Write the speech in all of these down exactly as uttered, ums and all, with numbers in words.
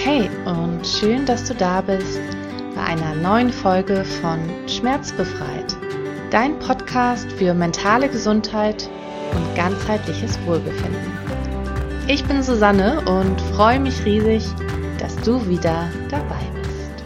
Hey und schön, dass du da bist bei einer neuen Folge von Schmerzbefreit, dein Podcast für mentale Gesundheit und ganzheitliches Wohlbefinden. Ich bin Susanne und freue mich riesig, dass du wieder dabei bist.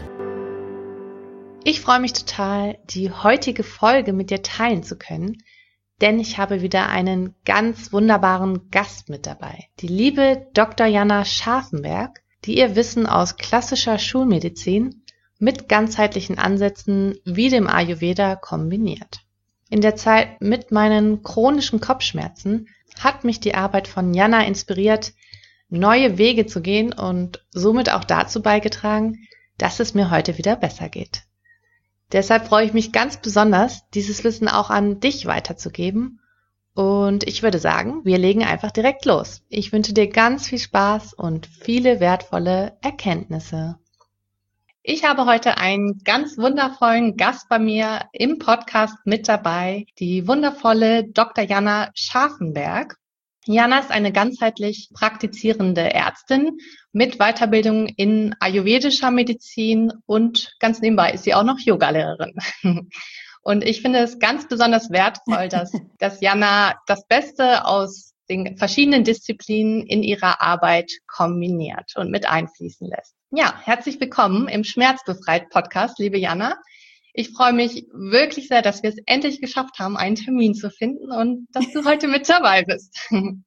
Ich freue mich total, die heutige Folge mit dir teilen zu können, denn ich habe wieder einen ganz wunderbaren Gast mit dabei. Die liebe Doktor Jana Scharfenberg, die ihr Wissen aus klassischer Schulmedizin mit ganzheitlichen Ansätzen wie dem Ayurveda kombiniert. In der Zeit mit meinen chronischen Kopfschmerzen hat mich die Arbeit von Jana inspiriert, neue Wege zu gehen und somit auch dazu beigetragen, dass es mir heute wieder besser geht. Deshalb freue ich mich ganz besonders, dieses Wissen auch an dich weiterzugeben. Und ich würde sagen, wir legen einfach direkt los. Ich wünsche dir ganz viel Spaß und viele wertvolle Erkenntnisse. Ich habe heute einen ganz wundervollen Gast bei mir im Podcast mit dabei, die wundervolle Doktor Jana Scharfenberg. Jana ist eine ganzheitlich praktizierende Ärztin mit Weiterbildung in ayurvedischer Medizin und ganz nebenbei ist sie auch noch Yogalehrerin. Und ich finde es ganz besonders wertvoll, dass, dass Jana das Beste aus den verschiedenen Disziplinen in ihrer Arbeit kombiniert und mit einfließen lässt. Ja, herzlich willkommen im Schmerzbefreit-Podcast, liebe Jana. Ich freue mich wirklich sehr, dass wir es endlich geschafft haben, einen Termin zu finden und dass du heute mit dabei bist.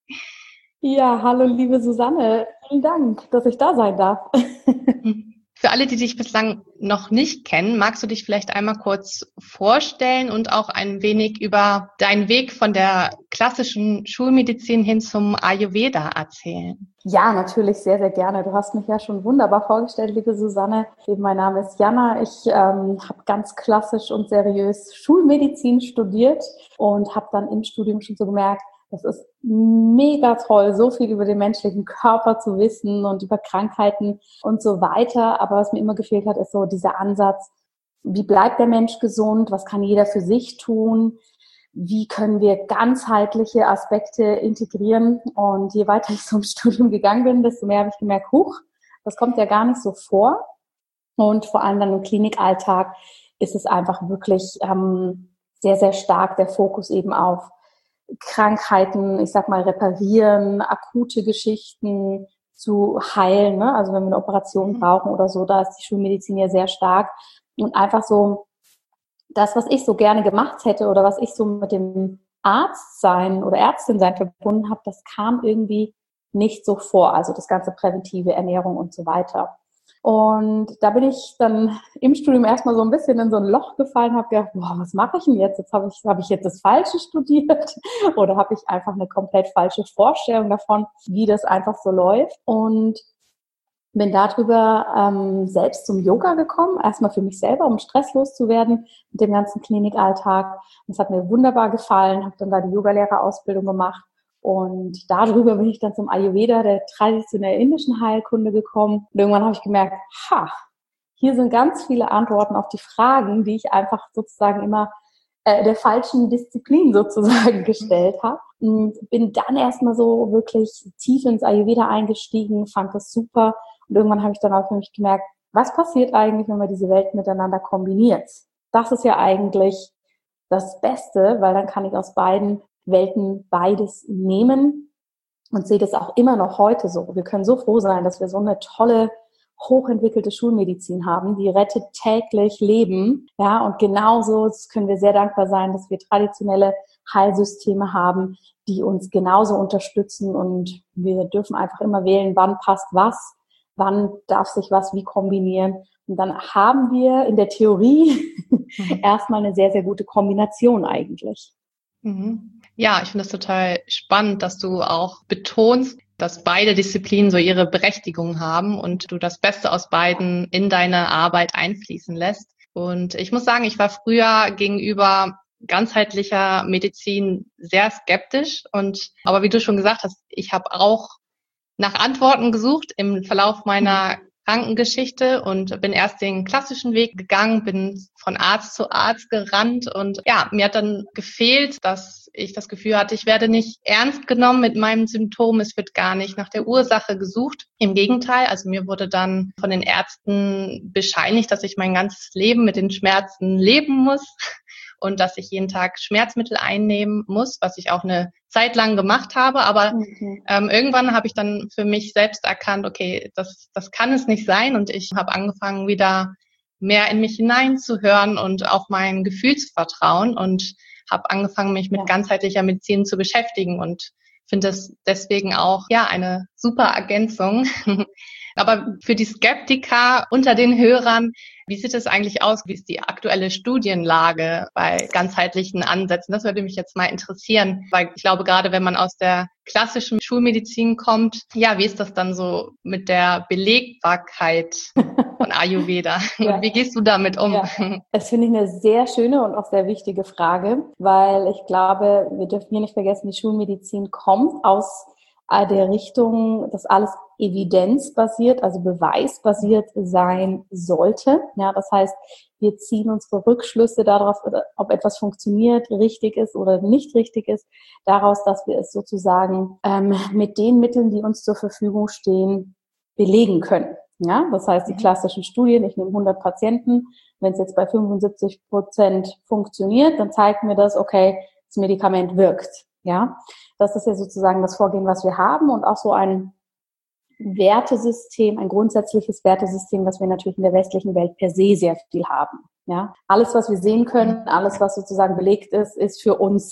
Ja, hallo liebe Susanne. Vielen Dank, dass ich da sein darf. Für alle, die dich bislang noch nicht kennen, magst du dich vielleicht einmal kurz vorstellen und auch ein wenig über deinen Weg von der klassischen Schulmedizin hin zum Ayurveda erzählen? Ja, natürlich sehr, sehr gerne. Du hast mich ja schon wunderbar vorgestellt, liebe Susanne. Mein Name ist Jana. Ich ähm, habe ganz klassisch und seriös Schulmedizin studiert und habe dann im Studium schon so gemerkt, das ist mega toll, so viel über den menschlichen Körper zu wissen und über Krankheiten und so weiter. Aber was mir immer gefehlt hat, ist so dieser Ansatz, wie bleibt der Mensch gesund? Was kann jeder für sich tun? Wie können wir ganzheitliche Aspekte integrieren? Und je weiter ich so im Studium gegangen bin, desto mehr habe ich gemerkt, huch, das kommt ja gar nicht so vor. Und vor allem dann im Klinikalltag ist es einfach wirklich ähm, sehr, sehr stark der Fokus eben auf Krankheiten, ich sag mal, reparieren, akute Geschichten zu heilen, ne? Also wenn wir eine Operation brauchen oder so, da ist die Schulmedizin ja sehr stark. Und einfach so das, was ich so gerne gemacht hätte oder was ich so mit dem Arztsein oder Ärztinsein verbunden habe, das kam irgendwie nicht so vor. Also das ganze präventive Ernährung und so weiter. Und da bin ich dann im Studium erstmal so ein bisschen in so ein Loch gefallen, habe gedacht, boah, was mache ich denn jetzt? Jetzt habe ich, habe ich jetzt das Falsche studiert oder habe ich einfach eine komplett falsche Vorstellung davon, wie das einfach so läuft? Und bin darüber ähm, selbst zum Yoga gekommen, erstmal für mich selber, um stresslos zu werden mit dem ganzen Klinikalltag. Das hat mir wunderbar gefallen, habe dann da die Yogalehrerausbildung gemacht. Und darüber bin ich dann zum Ayurveda, der traditionellen indischen Heilkunde, gekommen. Und irgendwann habe ich gemerkt, ha, hier sind ganz viele Antworten auf die Fragen, die ich einfach sozusagen immer äh, der falschen Disziplin sozusagen gestellt habe. Und bin dann erstmal so wirklich tief ins Ayurveda eingestiegen, fand das super. Und irgendwann habe ich dann auch für mich gemerkt, was passiert eigentlich, wenn man diese Welten miteinander kombiniert? Das ist ja eigentlich das Beste, weil dann kann ich aus beiden Welten beides nehmen und sehe das auch immer noch heute so. Wir können so froh sein, dass wir so eine tolle, hochentwickelte Schulmedizin haben, die rettet täglich Leben. Ja, und genauso können wir sehr dankbar sein, dass wir traditionelle Heilsysteme haben, die uns genauso unterstützen und wir dürfen einfach immer wählen, wann passt was, wann darf sich was wie kombinieren. Und dann haben wir in der Theorie mhm. erstmal eine sehr, sehr gute Kombination eigentlich. Mhm. Ja, ich finde es total spannend, dass du auch betonst, dass beide Disziplinen so ihre Berechtigung haben und du das Beste aus beiden in deine Arbeit einfließen lässt. Und ich muss sagen, ich war früher gegenüber ganzheitlicher Medizin sehr skeptisch. Und aber wie du schon gesagt hast, ich habe auch nach Antworten gesucht im Verlauf meiner Krankengeschichte und bin erst den klassischen Weg gegangen, bin von Arzt zu Arzt gerannt und ja, mir hat dann gefehlt, dass ich das Gefühl hatte, ich werde nicht ernst genommen mit meinem Symptom, es wird gar nicht nach der Ursache gesucht. Im Gegenteil, also mir wurde dann von den Ärzten bescheinigt, dass ich mein ganzes Leben mit den Schmerzen leben muss und dass ich jeden Tag Schmerzmittel einnehmen muss, was ich auch eine Zeit lang gemacht habe. Aber mhm. ähm, irgendwann habe ich dann für mich selbst erkannt, okay, das, das kann es nicht sein. Und ich habe angefangen, wieder mehr in mich hineinzuhören und auf mein Gefühl zu vertrauen und habe angefangen, mich mit ja. ganzheitlicher Medizin zu beschäftigen und finde es deswegen auch ja eine super Ergänzung. Aber für die Skeptiker unter den Hörern, wie sieht es eigentlich aus? Wie ist die aktuelle Studienlage bei ganzheitlichen Ansätzen? Das würde mich jetzt mal interessieren, weil ich glaube, gerade wenn man aus der klassischen Schulmedizin kommt, ja, wie ist das dann so mit der Belegbarkeit von Ayurveda? Ja. Wie gehst du damit um? Ja. Das finde ich eine sehr schöne und auch sehr wichtige Frage, weil ich glaube, wir dürfen hier nicht vergessen, die Schulmedizin kommt aus der Richtung, dass alles evidenzbasiert, also beweisbasiert sein sollte. Ja, das heißt, wir ziehen unsere Rückschlüsse darauf, ob etwas funktioniert, richtig ist oder nicht richtig ist, daraus, dass wir es sozusagen ähm, mit den Mitteln, die uns zur Verfügung stehen, belegen können. Ja, das heißt, die klassischen Studien, ich nehme hundert Patienten, wenn es jetzt bei fünfundsiebzig Prozent funktioniert, dann zeigt mir das, okay, das Medikament wirkt. Ja, das ist ja sozusagen das Vorgehen, was wir haben und auch so ein Wertesystem, ein grundsätzliches Wertesystem, was wir natürlich in der westlichen Welt per se sehr viel haben. Ja, alles, was wir sehen können, alles, was sozusagen belegt ist, ist für uns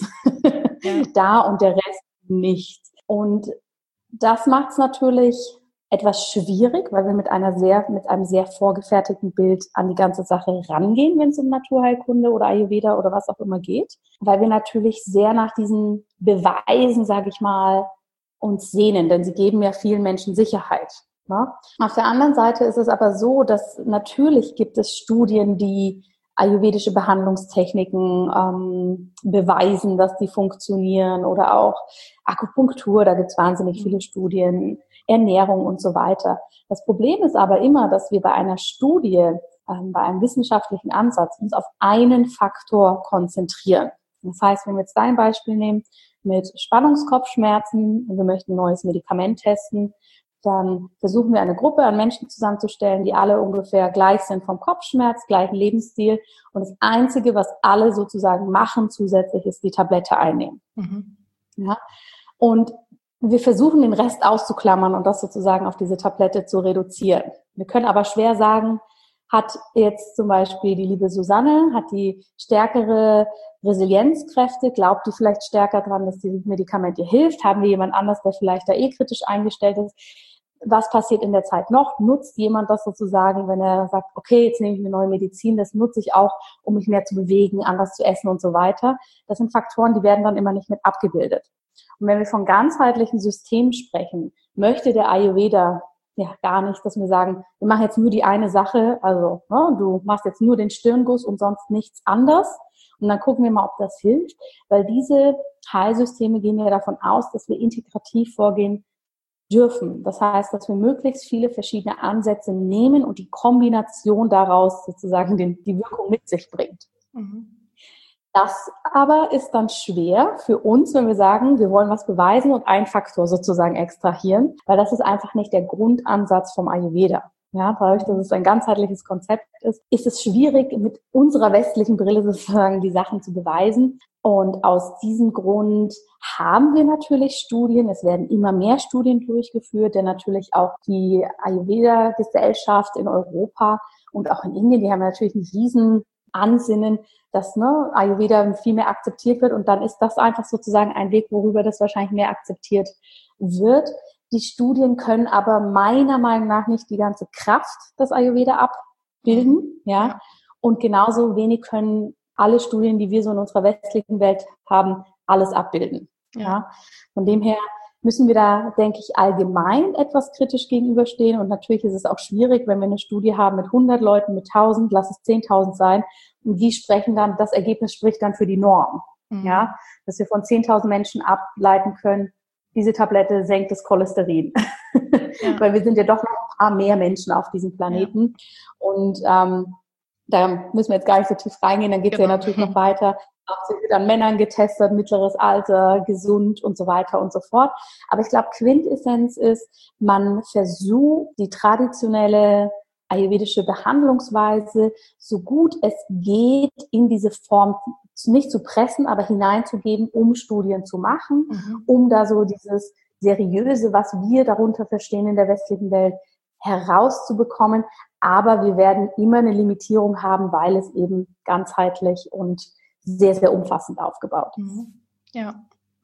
ja. da und der Rest nicht. Und das macht es natürlich etwas schwierig, weil wir mit einer sehr, mit einem sehr vorgefertigten Bild an die ganze Sache rangehen, wenn es um Naturheilkunde oder Ayurveda oder was auch immer geht, weil wir natürlich sehr nach diesen Beweisen, sage ich mal, uns sehnen, denn sie geben ja vielen Menschen Sicherheit. Ne? Auf der anderen Seite ist es aber so, dass natürlich gibt es Studien, die ayurvedische Behandlungstechniken ähm, beweisen, dass die funktionieren oder auch Akupunktur, da gibt es wahnsinnig viele Studien, Ernährung und so weiter. Das Problem ist aber immer, dass wir bei einer Studie, ähm, bei einem wissenschaftlichen Ansatz uns auf einen Faktor konzentrieren. Das heißt, wenn wir jetzt dein Beispiel nehmen mit Spannungskopfschmerzen und wir möchten ein neues Medikament testen, dann versuchen wir eine Gruppe an Menschen zusammenzustellen, die alle ungefähr gleich sind vom Kopfschmerz, gleichen Lebensstil. Und das Einzige, was alle sozusagen machen zusätzlich, ist die Tablette einnehmen. Mhm. Ja? Und wir versuchen, den Rest auszuklammern und das sozusagen auf diese Tablette zu reduzieren. Wir können aber schwer sagen, hat jetzt zum Beispiel die liebe Susanne, hat die stärkere Resilienzkräfte, glaubt die vielleicht stärker dran, dass dieses Medikament ihr hilft? Haben wir jemand anders, der vielleicht da eh kritisch eingestellt ist? Was passiert in der Zeit noch? Nutzt jemand das sozusagen, wenn er sagt, okay, jetzt nehme ich eine neue Medizin, das nutze ich auch, um mich mehr zu bewegen, anders zu essen und so weiter. Das sind Faktoren, die werden dann immer nicht mit abgebildet. Und wenn wir von ganzheitlichen Systemen sprechen, möchte der Ayurveda ja gar nicht, dass wir sagen, wir machen jetzt nur die eine Sache, also ne, du machst jetzt nur den Stirnguss und sonst nichts anders. Und dann gucken wir mal, ob das hilft, weil diese Heilsysteme gehen ja davon aus, dass wir integrativ vorgehen dürfen. Das heißt, dass wir möglichst viele verschiedene Ansätze nehmen und die Kombination daraus sozusagen den, die Wirkung mit sich bringt. Mhm. Das aber ist dann schwer für uns, wenn wir sagen, wir wollen was beweisen und einen Faktor sozusagen extrahieren, weil das ist einfach nicht der Grundansatz vom Ayurveda. Ja, dadurch, dass es ein ganzheitliches Konzept ist, ist es schwierig, mit unserer westlichen Brille sozusagen die Sachen zu beweisen. Und aus diesem Grund haben wir natürlich Studien. Es werden immer mehr Studien durchgeführt, denn natürlich auch die Ayurveda-Gesellschaft in Europa und auch in Indien, die haben natürlich einen riesen Ansinnen, dass ne, Ayurveda viel mehr akzeptiert wird und dann ist das einfach sozusagen ein Weg, worüber das wahrscheinlich mehr akzeptiert wird. Die Studien können aber meiner Meinung nach nicht die ganze Kraft des Ayurveda abbilden, ja, ja. Und genauso wenig können alle Studien, die wir so in unserer westlichen Welt haben, alles abbilden. Ja. Ja. Von dem her müssen wir da, denke ich, allgemein etwas kritisch gegenüberstehen. Und natürlich ist es auch schwierig, wenn wir eine Studie haben mit hundert Leuten, mit tausend, lass es zehntausend sein. Und die sprechen dann, das Ergebnis spricht dann für die Norm. Mhm. Ja, dass wir von zehntausend Menschen ableiten können, diese Tablette senkt das Cholesterin. Ja. Weil wir sind ja doch noch ein paar mehr Menschen auf diesem Planeten. Ja. Und ähm, da müssen wir jetzt gar nicht so tief reingehen, dann geht es genau. ja natürlich noch weiter. Auch sie wird an Männern getestet, mittleres Alter, gesund und so weiter und so fort. Aber ich glaube, Quintessenz ist, man versucht, die traditionelle ayurvedische Behandlungsweise so gut es geht in diese Form nicht zu pressen, aber hineinzugeben, um Studien zu machen, mhm. um da so dieses Seriöse, was wir darunter verstehen in der westlichen Welt, herauszubekommen. Aber wir werden immer eine Limitierung haben, weil es eben ganzheitlich und sehr, sehr umfassend aufgebaut ist. Ja.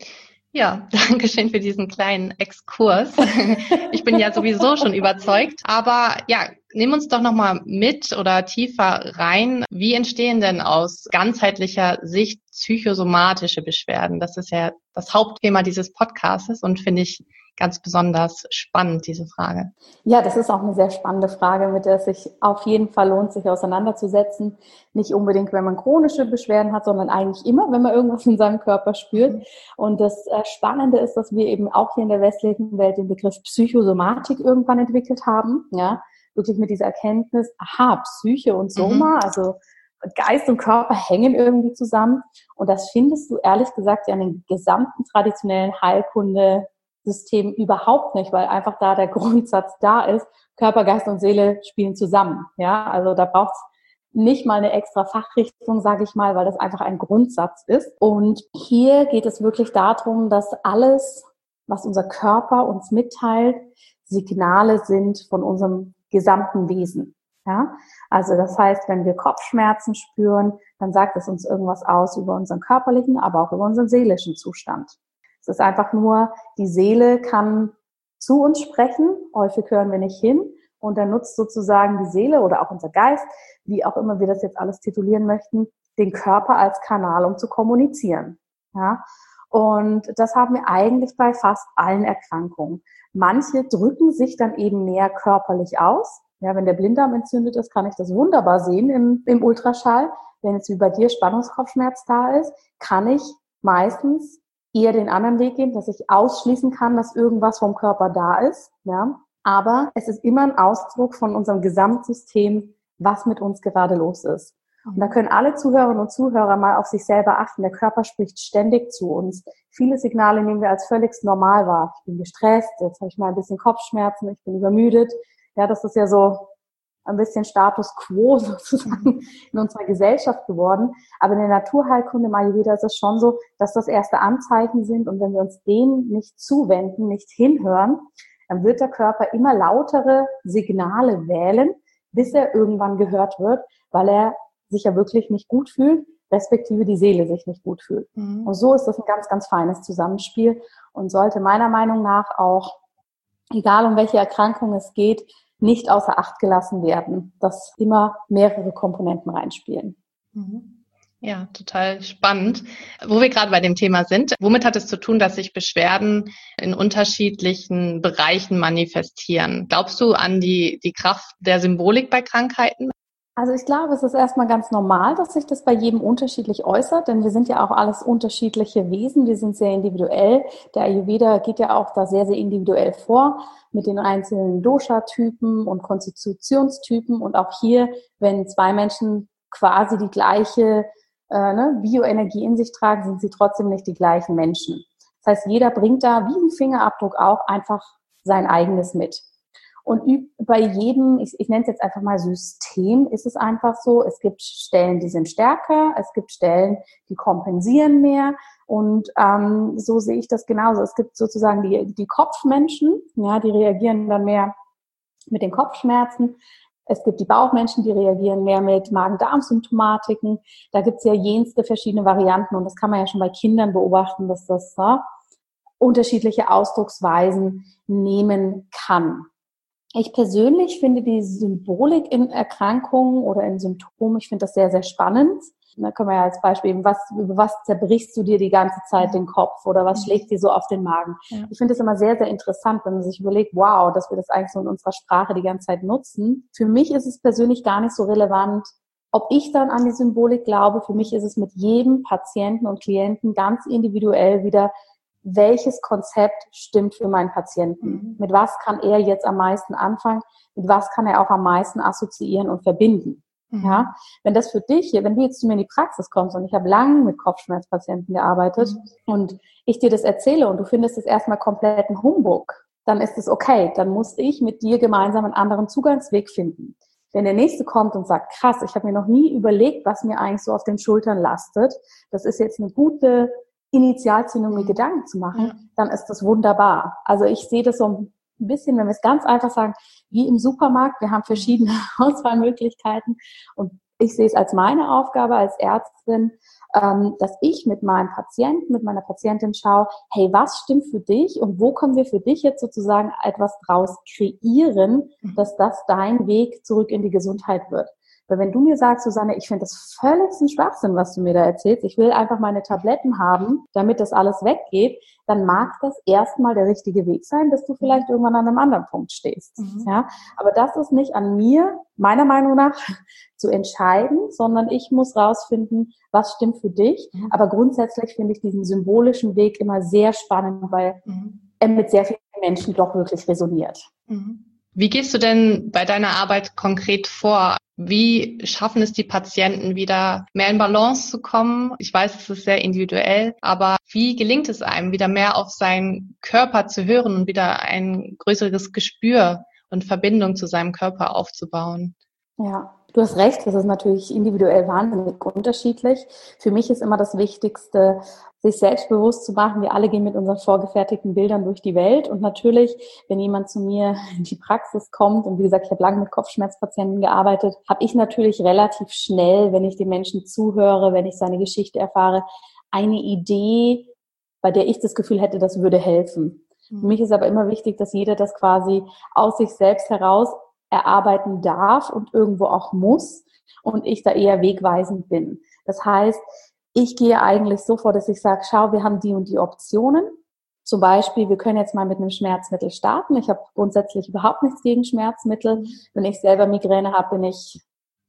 Ja, danke schön für diesen kleinen Exkurs. Ich bin ja sowieso schon überzeugt. Aber ja, nimm uns doch nochmal mit oder tiefer rein. Wie entstehen denn aus ganzheitlicher Sicht psychosomatische Beschwerden? Das ist ja das Hauptthema dieses Podcasts und finde ich ganz besonders spannend, diese Frage. Ja, das ist auch eine sehr spannende Frage, mit der es sich auf jeden Fall lohnt, sich auseinanderzusetzen. Nicht unbedingt, wenn man chronische Beschwerden hat, sondern eigentlich immer, wenn man irgendwas in seinem Körper spürt. Und das Spannende ist, dass wir eben auch hier in der westlichen Welt den Begriff Psychosomatik irgendwann entwickelt haben. Ja, wirklich mit dieser Erkenntnis, aha, Psyche und Soma, mhm. also Geist und Körper hängen irgendwie zusammen. Und das findest du ehrlich gesagt ja in den gesamten traditionellen Heilkunde System überhaupt nicht, weil einfach da der Grundsatz da ist, Körper, Geist und Seele spielen zusammen. Ja, also da braucht es nicht mal eine extra Fachrichtung, sage ich mal, weil das einfach ein Grundsatz ist. Und hier geht es wirklich darum, dass alles, was unser Körper uns mitteilt, Signale sind von unserem gesamten Wesen. Ja, also das heißt, wenn wir Kopfschmerzen spüren, dann sagt es uns irgendwas aus über unseren körperlichen, aber auch über unseren seelischen Zustand. Es ist einfach nur, die Seele kann zu uns sprechen, häufig hören wir nicht hin und dann nutzt sozusagen die Seele oder auch unser Geist, wie auch immer wir das jetzt alles titulieren möchten, den Körper als Kanal, um zu kommunizieren. Ja? Und das haben wir eigentlich bei fast allen Erkrankungen. Manche drücken sich dann eben mehr körperlich aus. Ja, wenn der Blinddarm entzündet ist, kann ich das wunderbar sehen im, im Ultraschall. Wenn jetzt wie bei dir Spannungskopfschmerz da ist, kann ich meistens eher den anderen Weg gehen, dass ich ausschließen kann, dass irgendwas vom Körper da ist. Ja, aber es ist immer ein Ausdruck von unserem Gesamtsystem, was mit uns gerade los ist. Und da können alle Zuhörerinnen und Zuhörer mal auf sich selber achten. Der Körper spricht ständig zu uns. Viele Signale nehmen wir als völlig normal wahr. Ich bin gestresst, jetzt habe ich mal ein bisschen Kopfschmerzen, ich bin übermüdet. Ja, das ist ja so ein bisschen Status quo sozusagen in unserer Gesellschaft geworden. Aber in der Naturheilkunde im Ayurveda ist es schon so, dass das erste Anzeichen sind. Und wenn wir uns denen nicht zuwenden, nicht hinhören, dann wird der Körper immer lautere Signale wählen, bis er irgendwann gehört wird, weil er sich ja wirklich nicht gut fühlt, respektive die Seele sich nicht gut fühlt. Mhm. Und so ist das ein ganz, ganz feines Zusammenspiel und sollte meiner Meinung nach auch, egal um welche Erkrankung es geht, nicht außer Acht gelassen werden, dass immer mehrere Komponenten reinspielen. Ja, total spannend. Wo wir gerade bei dem Thema sind, womit hat es zu tun, dass sich Beschwerden in unterschiedlichen Bereichen manifestieren? Glaubst du an die, die Kraft der Symbolik bei Krankheiten? Also ich glaube, es ist erstmal ganz normal, dass sich das bei jedem unterschiedlich äußert, denn wir sind ja auch alles unterschiedliche Wesen, wir sind sehr individuell. Der Ayurveda geht ja auch da sehr, sehr individuell vor mit den einzelnen Dosha-Typen und Konstitutionstypen und auch hier, wenn zwei Menschen quasi die gleiche äh, ne, Bioenergie in sich tragen, sind sie trotzdem nicht die gleichen Menschen. Das heißt, jeder bringt da wie ein Fingerabdruck auch einfach sein eigenes mit. Und bei jedem, ich, ich nenne es jetzt einfach mal System, ist es einfach so, es gibt Stellen, die sind stärker, es gibt Stellen, die kompensieren mehr und ähm, so sehe ich das genauso. Es gibt sozusagen die, die Kopfmenschen, ja, die reagieren dann mehr mit den Kopfschmerzen. Es gibt die Bauchmenschen, die reagieren mehr mit Magen-Darm-Symptomatiken. Da gibt es ja jenste verschiedene Varianten und das kann man ja schon bei Kindern beobachten, dass das ja, unterschiedliche Ausdrucksweisen nehmen kann. Ich persönlich finde die Symbolik in Erkrankungen oder in Symptomen, ich finde das sehr, sehr spannend. Da können wir ja als Beispiel eben, was, über was zerbrichst du dir die ganze Zeit den Kopf oder was schlägt dir so auf den Magen? Ja. Ich finde das immer sehr, sehr interessant, wenn man sich überlegt, wow, dass wir das eigentlich so in unserer Sprache die ganze Zeit nutzen. Für mich ist es persönlich gar nicht so relevant, ob ich dann an die Symbolik glaube. Für mich ist es mit jedem Patienten und Klienten ganz individuell wieder welches Konzept stimmt für meinen Patienten? Mhm. Mit was kann er jetzt am meisten anfangen? Mit was kann er auch am meisten assoziieren und verbinden? Mhm. Ja, wenn das für dich, wenn du jetzt zu mir in die Praxis kommst und ich habe lange mit Kopfschmerzpatienten gearbeitet mhm. und ich dir das erzähle und du findest es erstmal kompletten Humbug, dann ist es okay. Dann muss ich mit dir gemeinsam einen anderen Zugangsweg finden. Wenn der Nächste kommt und sagt, krass, ich habe mir noch nie überlegt, was mir eigentlich so auf den Schultern lastet, das ist jetzt eine gute Initialzündung, mir Gedanken zu machen, ja. dann ist das wunderbar. Also ich sehe das so ein bisschen, wenn wir es ganz einfach sagen, wie im Supermarkt, wir haben verschiedene Auswahlmöglichkeiten und ich sehe es als meine Aufgabe als Ärztin, ähm, dass ich mit meinem Patienten, mit meiner Patientin schaue, hey, was stimmt für dich und wo können wir für dich jetzt sozusagen etwas draus kreieren, dass das dein Weg zurück in die Gesundheit wird. Weil wenn du mir sagst, Susanne, ich finde das völlig ein Schwachsinn, was du mir da erzählst, ich will einfach meine Tabletten haben, damit das alles weggeht, dann mag das erstmal der richtige Weg sein, dass du vielleicht irgendwann an einem anderen Punkt stehst. Mhm. Ja, aber das ist nicht an mir, meiner Meinung nach, zu entscheiden, sondern ich muss rausfinden, was stimmt für dich. Mhm. Aber grundsätzlich finde ich diesen symbolischen Weg immer sehr spannend, weil mhm. er mit sehr vielen Menschen doch wirklich resoniert. Mhm. Wie gehst du denn bei deiner Arbeit konkret vor? Wie schaffen es die Patienten, wieder mehr in Balance zu kommen? Ich weiß, es ist sehr individuell, aber wie gelingt es einem, wieder mehr auf seinen Körper zu hören und wieder ein größeres Gespür und Verbindung zu seinem Körper aufzubauen? Ja, du hast recht, das ist natürlich individuell wahnsinnig unterschiedlich. Für mich ist immer das Wichtigste, sich selbstbewusst zu machen. Wir alle gehen mit unseren vorgefertigten Bildern durch die Welt. Und natürlich, wenn jemand zu mir in die Praxis kommt, und wie gesagt, ich habe lange mit Kopfschmerzpatienten gearbeitet, habe ich natürlich relativ schnell, wenn ich dem Menschen zuhöre, wenn ich seine Geschichte erfahre, eine Idee, bei der ich das Gefühl hätte, das würde helfen. Mhm. Für mich ist aber immer wichtig, dass jeder das quasi aus sich selbst heraus erarbeiten darf und irgendwo auch muss und ich da eher wegweisend bin. Das heißt, ich gehe eigentlich so vor, dass ich sage, schau, wir haben die und die Optionen. Zum Beispiel, wir können jetzt mal mit einem Schmerzmittel starten. Ich habe grundsätzlich überhaupt nichts gegen Schmerzmittel. Wenn ich selber Migräne habe, bin ich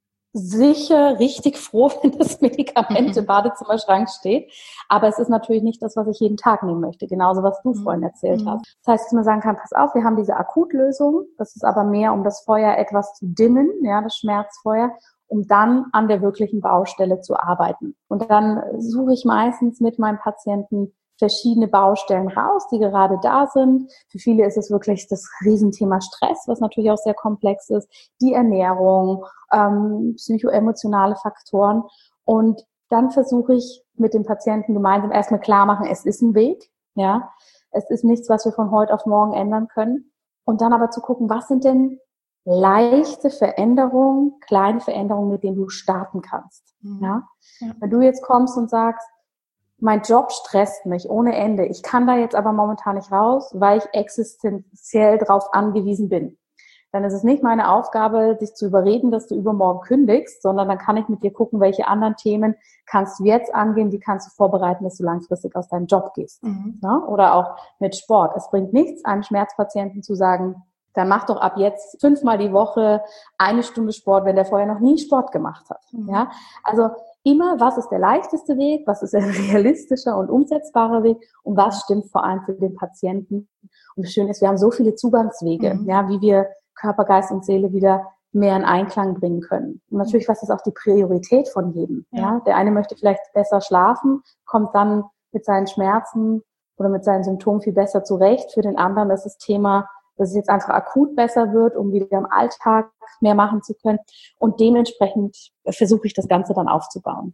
sicher richtig froh, wenn das Medikament im Badezimmerschrank steht. Aber es ist natürlich nicht das, was ich jeden Tag nehmen möchte. Genauso, was du mhm. vorhin erzählt mhm. hast. Das heißt, dass man sagen kann, pass auf, wir haben diese Akutlösung. Das ist aber mehr, um das Feuer etwas zu dimmen, ja, das Schmerzfeuer, um dann an der wirklichen Baustelle zu arbeiten. Und dann suche ich meistens mit meinem Patienten verschiedene Baustellen raus, die gerade da sind. Für viele ist es wirklich das Riesenthema Stress, was natürlich auch sehr komplex ist, die Ernährung, ähm, psychoemotionale Faktoren. Und dann versuche ich mit dem Patienten gemeinsam erstmal klar machen, es ist ein Weg, ja, es ist nichts, was wir von heute auf morgen ändern können. Und dann aber zu gucken, was sind denn leichte Veränderungen, kleine Veränderungen, mit denen du starten kannst. Mhm. Ja? Ja. Wenn du jetzt kommst und sagst, mein Job stresst mich ohne Ende, ich kann da jetzt aber momentan nicht raus, weil ich existenziell darauf angewiesen bin, dann ist es nicht meine Aufgabe, dich zu überreden, dass du übermorgen kündigst, sondern dann kann ich mit dir gucken, welche anderen Themen kannst du jetzt angehen, wie kannst du vorbereiten, dass du langfristig aus deinem Job gehst. Mhm. Ja? Oder auch mit Sport. Es bringt nichts, einem Schmerzpatienten zu sagen, dann mach doch ab jetzt fünfmal die Woche eine Stunde Sport, wenn der vorher noch nie Sport gemacht hat. Mhm. Ja, also immer, was ist der leichteste Weg, was ist ein realistischer und umsetzbarer Weg und was stimmt vor allem für den Patienten. Und das Schöne ist, wir haben so viele Zugangswege, mhm. ja, wie wir Körper, Geist und Seele wieder mehr in Einklang bringen können. Und natürlich, was ist auch die Priorität von jedem? Ja. Ja, der eine möchte vielleicht besser schlafen, kommt dann mit seinen Schmerzen oder mit seinen Symptomen viel besser zurecht. Für den anderen ist das Thema, dass es jetzt einfach akut besser wird, um wieder im Alltag mehr machen zu können. Und dementsprechend versuche ich das Ganze dann aufzubauen.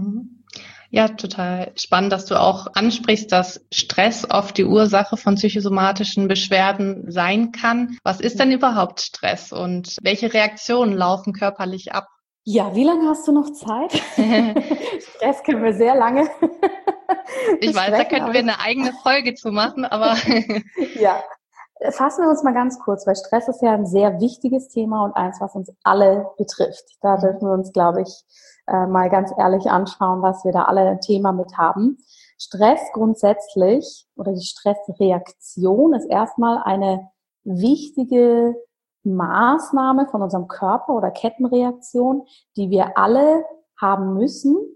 Ja, total spannend, dass du auch ansprichst, dass Stress oft die Ursache von psychosomatischen Beschwerden sein kann. Was ist denn überhaupt Stress und welche Reaktionen laufen körperlich ab? Ja, wie lange hast du noch Zeit? Stress können wir sehr lange. Ich weiß, da könnten wir eine eigene Folge zu machen, aber ja. Fassen wir uns mal ganz kurz, weil Stress ist ja ein sehr wichtiges Thema und eins, was uns alle betrifft. Da dürfen wir uns, glaube ich, mal ganz ehrlich anschauen, was wir da alle ein Thema mit haben. Stress grundsätzlich oder die Stressreaktion ist erstmal eine wichtige Maßnahme von unserem Körper oder Kettenreaktion, die wir alle haben müssen,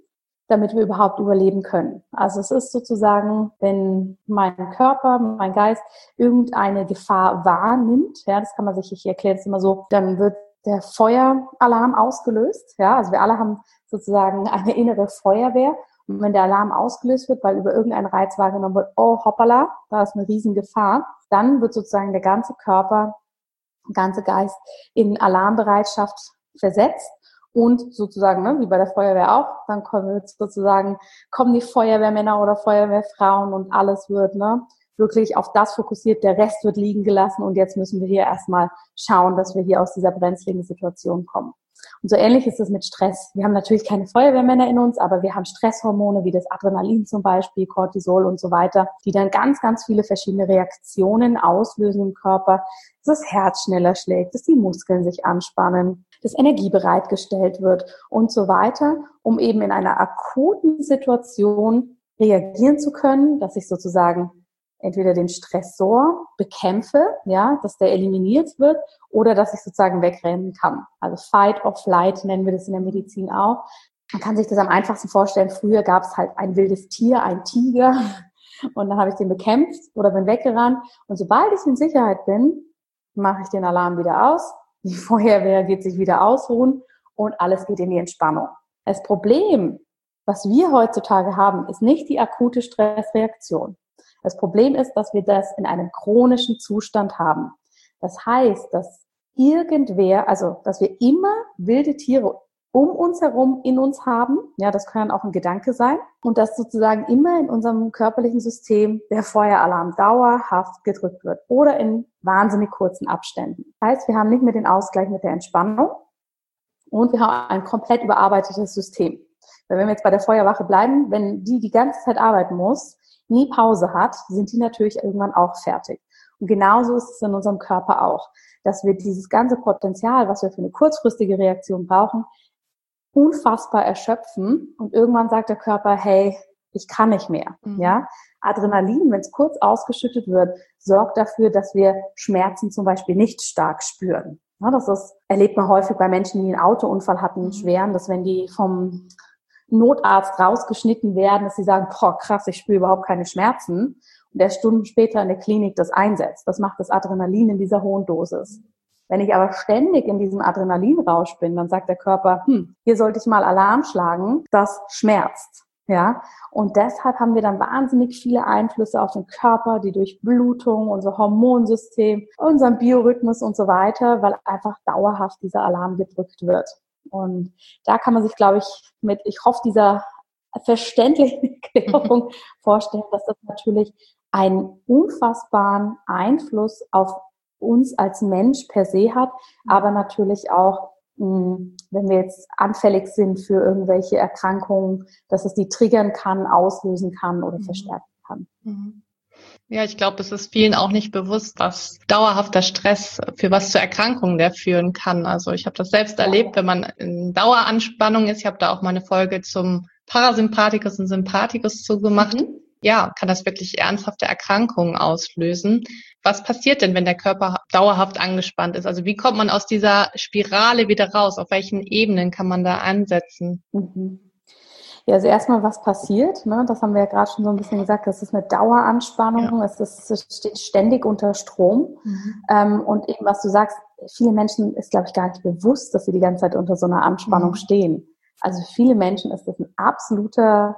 damit wir überhaupt überleben können. Also es ist sozusagen, wenn mein Körper, mein Geist irgendeine Gefahr wahrnimmt, ja, das kann man sich, ich erkläre das immer so, dann wird der Feueralarm ausgelöst, ja, also wir alle haben sozusagen eine innere Feuerwehr. Und wenn der Alarm ausgelöst wird, weil über irgendeinen Reiz wahrgenommen wird, oh hoppala, da ist eine riesen Gefahr, dann wird sozusagen der ganze Körper, der ganze Geist in Alarmbereitschaft versetzt. Und sozusagen, ne, wie bei der Feuerwehr auch, dann kommen jetzt sozusagen, kommen die Feuerwehrmänner oder Feuerwehrfrauen und alles wird, ne, wirklich auf das fokussiert, der Rest wird liegen gelassen und jetzt müssen wir hier erstmal schauen, dass wir hier aus dieser brenzligen Situation kommen. Und so ähnlich ist es mit Stress. Wir haben natürlich keine Feuerwehrmänner in uns, aber wir haben Stresshormone wie das Adrenalin zum Beispiel, Cortisol und so weiter, die dann ganz, ganz viele verschiedene Reaktionen auslösen im Körper, dass das Herz schneller schlägt, dass die Muskeln sich anspannen, dass Energie bereitgestellt wird und so weiter, um eben in einer akuten Situation reagieren zu können, dass ich sozusagen entweder den Stressor bekämpfe, ja, dass der eliminiert wird, oder dass ich sozusagen wegrennen kann. Also Fight or Flight nennen wir das in der Medizin auch. Man kann sich das am einfachsten vorstellen, früher gab es halt ein wildes Tier, ein Tiger, und dann habe ich den bekämpft oder bin weggerannt. Und sobald ich in Sicherheit bin, mache ich den Alarm wieder aus, die Feuerwehr geht sich wieder ausruhen und alles geht in die Entspannung. Das Problem, was wir heutzutage haben, ist nicht die akute Stressreaktion. Das Problem ist, dass wir das in einem chronischen Zustand haben. Das heißt, dass irgendwer, also dass wir immer wilde Tiere um uns herum in uns haben, ja, das kann auch ein Gedanke sein, und dass sozusagen immer in unserem körperlichen System der Feueralarm dauerhaft gedrückt wird oder in wahnsinnig kurzen Abständen. Das heißt, wir haben nicht mehr den Ausgleich mit der Entspannung und wir haben ein komplett überarbeitetes System. Weil wenn wir jetzt bei der Feuerwache bleiben, wenn die die ganze Zeit arbeiten muss, nie Pause hat, sind die natürlich irgendwann auch fertig. Und genauso ist es in unserem Körper auch, dass wir dieses ganze Potenzial, was wir für eine kurzfristige Reaktion brauchen, unfassbar erschöpfen und irgendwann sagt der Körper, hey, ich kann nicht mehr. Mhm. Ja? Adrenalin, wenn es kurz ausgeschüttet wird, sorgt dafür, dass wir Schmerzen zum Beispiel nicht stark spüren. Ja, das ist, erlebt man häufig bei Menschen, die einen Autounfall hatten, einen schweren, dass wenn die vom Notarzt rausgeschnitten werden, dass sie sagen, boah, krass, ich spüre überhaupt keine Schmerzen. Und der Stunden später in der Klinik das einsetzt. Das macht das Adrenalin in dieser hohen Dosis. Wenn ich aber ständig in diesem Adrenalinrausch bin, dann sagt der Körper, hm, hier sollte ich mal Alarm schlagen, das schmerzt. Ja, und deshalb haben wir dann wahnsinnig viele Einflüsse auf den Körper, die Durchblutung, unser Hormonsystem, unseren Biorhythmus und so weiter, weil einfach dauerhaft dieser Alarm gedrückt wird. Und da kann man sich, glaube ich, mit, ich hoffe, dieser verständlichen Erklärung vorstellen, dass das natürlich einen unfassbaren Einfluss auf uns als Mensch per se hat, aber natürlich auch, wenn wir jetzt anfällig sind für irgendwelche Erkrankungen, dass es die triggern kann, auslösen kann oder verstärken kann. Ja, ich glaube, es ist vielen auch nicht bewusst, was dauerhafter Stress für was zur Erkrankung der führen kann. Also ich habe das selbst erlebt, wenn man in Daueranspannung ist. Ich habe da auch mal eine Folge zum Parasympathikus und Sympathikus zugemacht. Mhm. Ja, kann das wirklich ernsthafte Erkrankungen auslösen. Was passiert denn, wenn der Körper dauerhaft angespannt ist? Also wie kommt man aus dieser Spirale wieder raus? Auf welchen Ebenen kann man da ansetzen? Mhm. Ja, also erstmal, was passiert, ne? Das haben wir ja gerade schon so ein bisschen gesagt, das ist eine Daueranspannung, ja. es, ist, es steht ständig unter Strom. Mhm. Ähm, und eben, was du sagst, viele Menschen ist, glaube ich, gar nicht bewusst, dass sie die ganze Zeit unter so einer Anspannung mhm. stehen. Also für viele Menschen ist das ein absoluter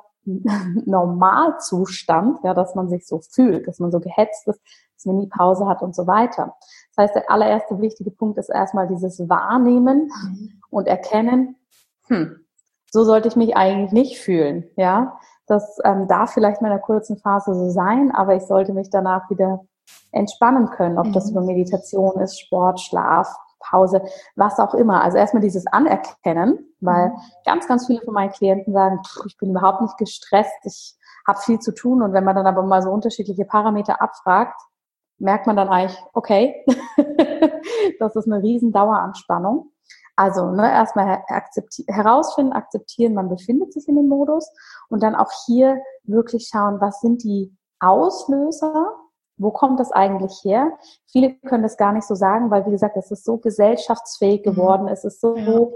Normalzustand, ja, dass man sich so fühlt, dass man so gehetzt ist, dass man nie Pause hat und so weiter. Das heißt, der allererste wichtige Punkt ist erstmal dieses Wahrnehmen mhm. und Erkennen, hm, so sollte ich mich eigentlich nicht fühlen, ja. Das ähm, darf vielleicht mal in einer kurzen Phase so sein, aber ich sollte mich danach wieder entspannen können, ob mhm. das über Meditation ist, Sport, Schlaf, Pause, was auch immer. Also erstmal dieses Anerkennen, weil mhm. ganz, ganz viele von meinen Klienten sagen, pff, ich bin überhaupt nicht gestresst, ich habe viel zu tun. Und wenn man dann aber mal so unterschiedliche Parameter abfragt, merkt man dann eigentlich, okay, das ist eine riesen Daueranspannung. Also ne, erstmal akzepti- herausfinden, akzeptieren, man befindet sich in dem Modus und dann auch hier wirklich schauen, was sind die Auslöser, wo kommt das eigentlich her? Viele können das gar nicht so sagen, weil wie gesagt, es ist so gesellschaftsfähig geworden, mhm. es ist so ja.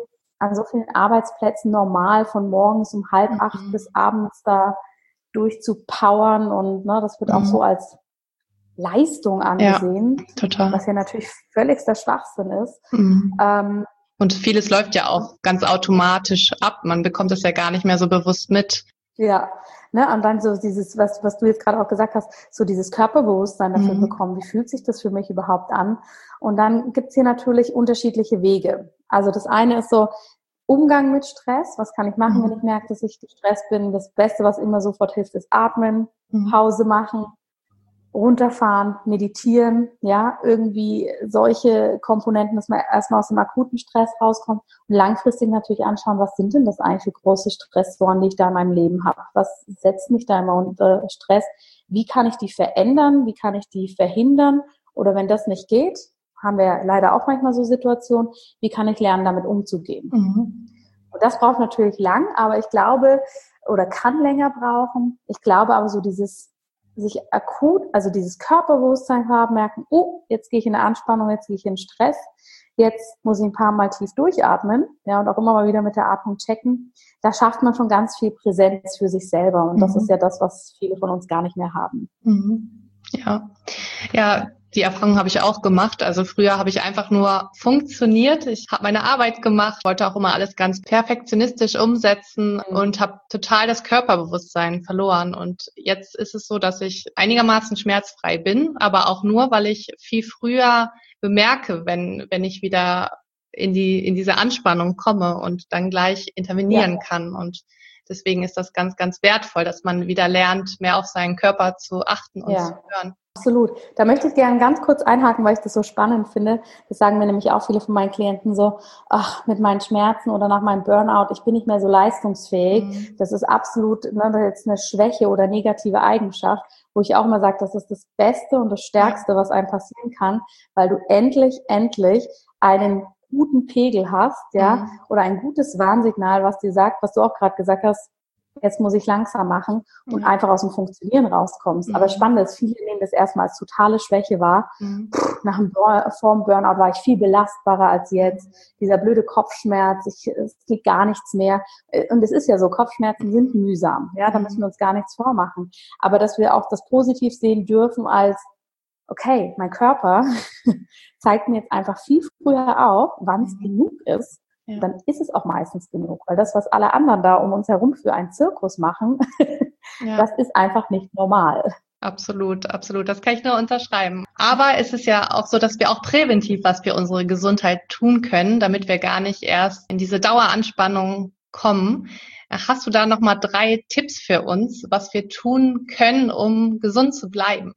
an so vielen Arbeitsplätzen normal von morgens um halb acht Mhm. bis abends da durchzupowern und ne, das wird Mhm. auch so als Leistung angesehen, ja, total. was ja natürlich völligster Schwachsinn ist. Mhm. Ähm, Und vieles läuft ja auch ganz automatisch ab. Man bekommt es ja gar nicht mehr so bewusst mit. Ja, ne, und dann so dieses, was, was du jetzt gerade auch gesagt hast, so dieses Körperbewusstsein dafür Mhm. bekommen, wie fühlt sich das für mich überhaupt an? Und dann gibt's hier natürlich unterschiedliche Wege. Also das eine ist so Umgang mit Stress. Was kann ich machen, Mhm. wenn ich merke, dass ich gestresst bin? Das Beste, was immer sofort hilft, ist atmen, Mhm. Pause machen, runterfahren, meditieren, ja, irgendwie solche Komponenten, dass man erstmal aus dem akuten Stress rauskommt und langfristig natürlich anschauen, was sind denn das eigentlich für große Stressoren, die ich da in meinem Leben habe? Was setzt mich da immer unter Stress? Wie kann ich die verändern? Wie kann ich die verhindern? Oder wenn das nicht geht, haben wir leider auch manchmal so Situationen, wie kann ich lernen, damit umzugehen? Mhm. Und das braucht natürlich lang, aber ich glaube, oder kann länger brauchen. Ich glaube aber so dieses sich akut, also dieses Körperbewusstsein haben, merken, oh, jetzt gehe ich in eine Anspannung, jetzt gehe ich in Stress, jetzt muss ich ein paar Mal tief durchatmen, ja, und auch immer mal wieder mit der Atmung checken. Da schafft man schon ganz viel Präsenz für sich selber und das Mhm. ist ja das, was viele von uns gar nicht mehr haben. Mhm. Ja. Ja, die Erfahrung habe ich auch gemacht. Also früher habe ich einfach nur funktioniert. Ich habe meine Arbeit gemacht, wollte auch immer alles ganz perfektionistisch umsetzen Mhm. und habe total das Körperbewusstsein verloren. Und jetzt ist es so, dass ich einigermaßen schmerzfrei bin, aber auch nur, weil ich viel früher bemerke, wenn wenn ich wieder in die in diese Anspannung komme und dann gleich intervenieren Ja. kann. Und deswegen ist das ganz, ganz wertvoll, dass man wieder lernt, mehr auf seinen Körper zu achten und Ja. zu hören. Absolut. Da möchte ich gerne ganz kurz einhaken, weil ich das so spannend finde. Das sagen mir nämlich auch viele von meinen Klienten so, ach, mit meinen Schmerzen oder nach meinem Burnout, ich bin nicht mehr so leistungsfähig. Mhm. Das ist absolut ne, das ist jetzt eine Schwäche oder negative Eigenschaft, wo ich auch immer sage, das ist das Beste und das Stärkste, was einem passieren kann, weil du endlich, endlich einen guten Pegel hast, ja, Mhm. oder ein gutes Warnsignal, was dir sagt, was du auch gerade gesagt hast, jetzt muss ich langsam machen und Ja. einfach aus dem Funktionieren rauskommst. Mhm. Aber spannend ist, viele nehmen das erstmal als totale Schwäche wahr. Mhm. Nach dem Bur- vor dem Burnout war ich viel belastbarer als jetzt. Dieser blöde Kopfschmerz, ich, es geht gar nichts mehr. Und es ist ja so, Kopfschmerzen sind mühsam. Ja, da müssen wir uns gar nichts vormachen. Aber dass wir auch das positiv sehen dürfen als, okay, mein Körper zeigt mir jetzt einfach viel früher auf, wann es Mhm. genug ist. Ja. Dann ist es auch meistens genug, weil das, was alle anderen da um uns herum für einen Zirkus machen, Ja. das ist einfach nicht normal. Absolut, absolut. Das kann ich nur unterschreiben. Aber es ist ja auch so, dass wir auch präventiv was für unsere Gesundheit tun können, damit wir gar nicht erst in diese Daueranspannung kommen. Hast du da nochmal drei Tipps für uns, was wir tun können, um gesund zu bleiben?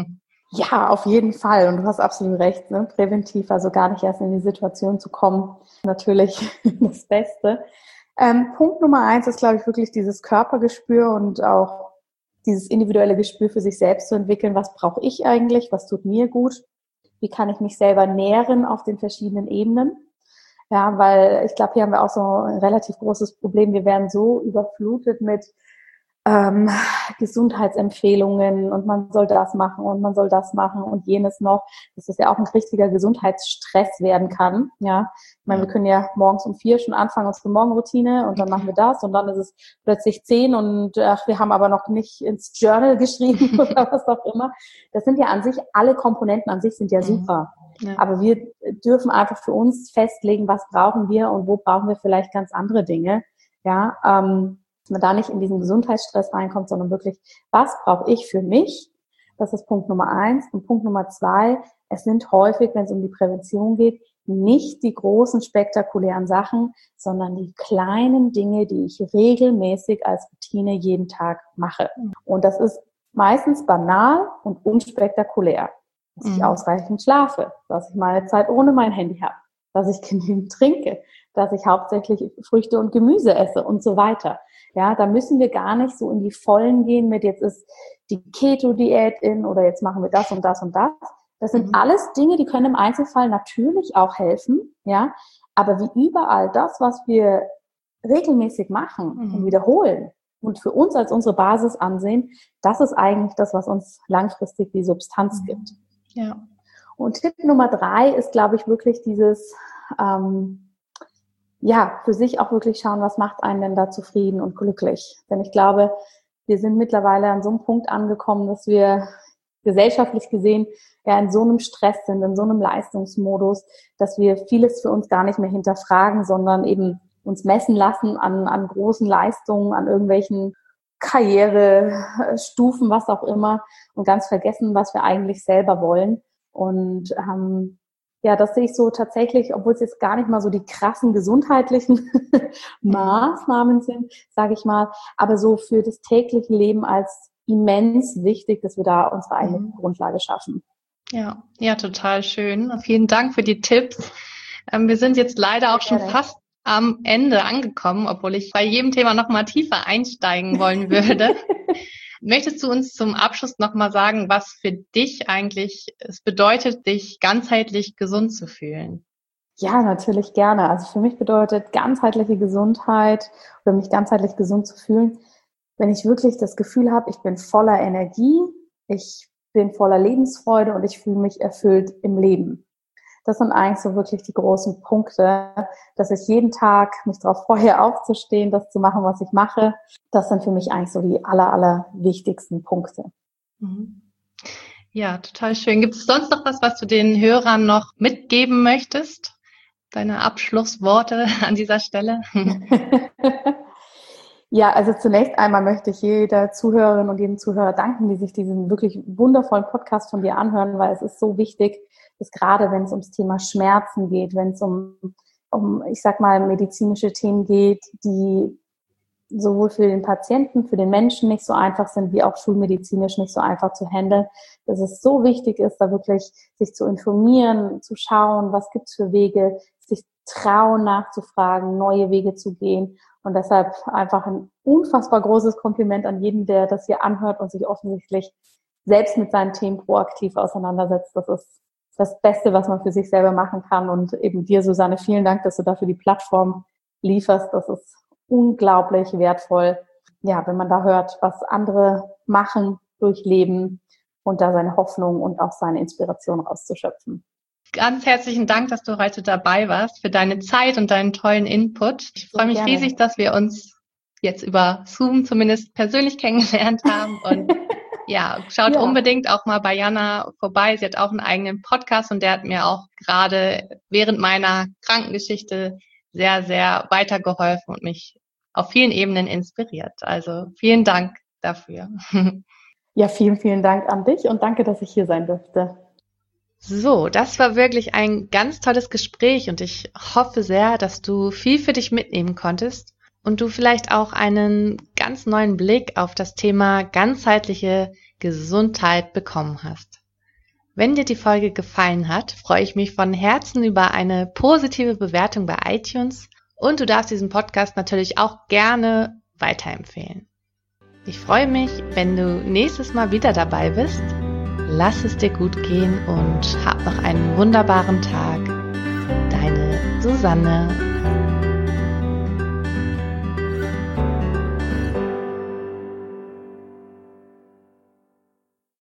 Ja, auf jeden Fall. Und du hast absolut recht, ne? Präventiv, also gar nicht erst in die Situation zu kommen, natürlich das Beste. Ähm, Punkt Nummer eins ist, glaube ich, wirklich dieses Körpergespür und auch dieses individuelle Gespür für sich selbst zu entwickeln. Was brauche ich eigentlich? Was tut mir gut? Wie kann ich mich selber nähren auf den verschiedenen Ebenen? Ja, weil ich glaube, hier haben wir auch so ein relativ großes Problem. Wir werden so überflutet mit ähm, Gesundheitsempfehlungen und man soll das machen und man soll das machen und jenes noch, dass das ja auch ein richtiger Gesundheitsstress werden kann. Ja, ich meine, wir können ja morgens um vier schon anfangen, unsere Morgenroutine und dann machen wir das und dann ist es plötzlich zehn und ach, wir haben aber noch nicht ins Journal geschrieben oder was auch immer. Das sind ja an sich, alle Komponenten an sich sind ja super. Ja. Aber wir dürfen einfach für uns festlegen, was brauchen wir und wo brauchen wir vielleicht ganz andere Dinge. Ja, ähm, dass man da nicht in diesen Gesundheitsstress reinkommt, sondern wirklich, was brauche ich für mich? Das ist Punkt Nummer eins. Und Punkt Nummer zwei, es sind häufig, wenn es um die Prävention geht, nicht die großen spektakulären Sachen, sondern die kleinen Dinge, die ich regelmäßig als Routine jeden Tag mache. Und das ist meistens banal und unspektakulär. Dass ich Mhm. ausreichend schlafe, dass ich meine Zeit ohne mein Handy habe, dass ich genügend trinke, dass ich hauptsächlich Früchte und Gemüse esse und so weiter. Ja, da müssen wir gar nicht so in die Vollen gehen mit jetzt ist die Keto-Diät in oder jetzt machen wir das und das und das. Das sind Mhm. alles Dinge, die können im Einzelfall natürlich auch helfen, ja. Aber wie überall das, was wir regelmäßig machen Mhm. und wiederholen und für uns als unsere Basis ansehen, das ist eigentlich das, was uns langfristig die Substanz Mhm. gibt. Ja. Und Tipp Nummer drei ist, glaube ich, wirklich dieses, ähm, ja, für sich auch wirklich schauen, was macht einen denn da zufrieden und glücklich. Denn ich glaube, wir sind mittlerweile an so einem Punkt angekommen, dass wir gesellschaftlich gesehen ja in so einem Stress sind, in so einem Leistungsmodus, dass wir vieles für uns gar nicht mehr hinterfragen, sondern eben uns messen lassen an, an großen Leistungen, an irgendwelchen Karrierestufen, was auch immer, und ganz vergessen, was wir eigentlich selber wollen. Und ähm, ja, das sehe ich so tatsächlich, obwohl es jetzt gar nicht mal so die krassen gesundheitlichen Maßnahmen sind, sage ich mal, aber so für das tägliche Leben als immens wichtig, dass wir da unsere eigene mhm. Grundlage schaffen. Ja, ja, total schön. Vielen Dank für die Tipps. Ähm, wir sind jetzt leider auch schon ja, fast am Ende angekommen, obwohl ich bei jedem Thema noch mal tiefer einsteigen wollen würde. Möchtest du uns zum Abschluss noch mal sagen, was für dich eigentlich es bedeutet, dich ganzheitlich gesund zu fühlen? Ja, natürlich gerne. Also für mich bedeutet ganzheitliche Gesundheit oder mich ganzheitlich gesund zu fühlen, wenn ich wirklich das Gefühl habe, ich bin voller Energie, ich bin voller Lebensfreude und ich fühle mich erfüllt im Leben. Das sind eigentlich so wirklich die großen Punkte, dass ich jeden Tag mich darauf freue, aufzustehen, das zu machen, was ich mache. Das sind für mich eigentlich so die aller, aller wichtigsten Punkte. Ja, total schön. Gibt es sonst noch was, was du den Hörern noch mitgeben möchtest? Deine Abschlussworte an dieser Stelle? Ja, also zunächst einmal möchte ich jeder Zuhörerin und jedem Zuhörer danken, die sich diesen wirklich wundervollen Podcast von dir anhören, weil es ist so wichtig, dass gerade wenn es ums Thema Schmerzen geht, wenn es um, um, ich sag mal, medizinische Themen geht, die sowohl für den Patienten, für den Menschen nicht so einfach sind, wie auch schulmedizinisch nicht so einfach zu handeln, dass es so wichtig ist, da wirklich sich zu informieren, zu schauen, was gibt's für Wege, sich trauen nachzufragen, neue Wege zu gehen. Und deshalb einfach ein unfassbar großes Kompliment an jeden, der das hier anhört und sich offensichtlich selbst mit seinen Themen proaktiv auseinandersetzt. Das ist das Beste, was man für sich selber machen kann. Und eben dir, Susanne, vielen Dank, dass du dafür die Plattform lieferst. Das ist unglaublich wertvoll. Ja, wenn man da hört, was andere machen, durchleben und da seine Hoffnung und auch seine Inspiration rauszuschöpfen. Ganz herzlichen Dank, dass du heute dabei warst, für deine Zeit und deinen tollen Input. Ich freue mich riesig, dass wir uns jetzt über Zoom zumindest persönlich kennengelernt haben. Und ja, schaut ja. unbedingt auch mal bei Jana vorbei. Sie hat auch einen eigenen Podcast und der hat mir auch gerade während meiner Krankengeschichte sehr, sehr weitergeholfen und mich auf vielen Ebenen inspiriert. Also vielen Dank dafür. Ja, vielen, vielen Dank an dich und danke, dass ich hier sein durfte. So, das war wirklich ein ganz tolles Gespräch und ich hoffe sehr, dass du viel für dich mitnehmen konntest und du vielleicht auch einen ganz neuen Blick auf das Thema ganzheitliche Gesundheit bekommen hast. Wenn dir die Folge gefallen hat, freue ich mich von Herzen über eine positive Bewertung bei iTunes und du darfst diesen Podcast natürlich auch gerne weiterempfehlen. Ich freue mich, wenn du nächstes Mal wieder dabei bist. Lass es dir gut gehen und hab noch einen wunderbaren Tag. Deine Susanne.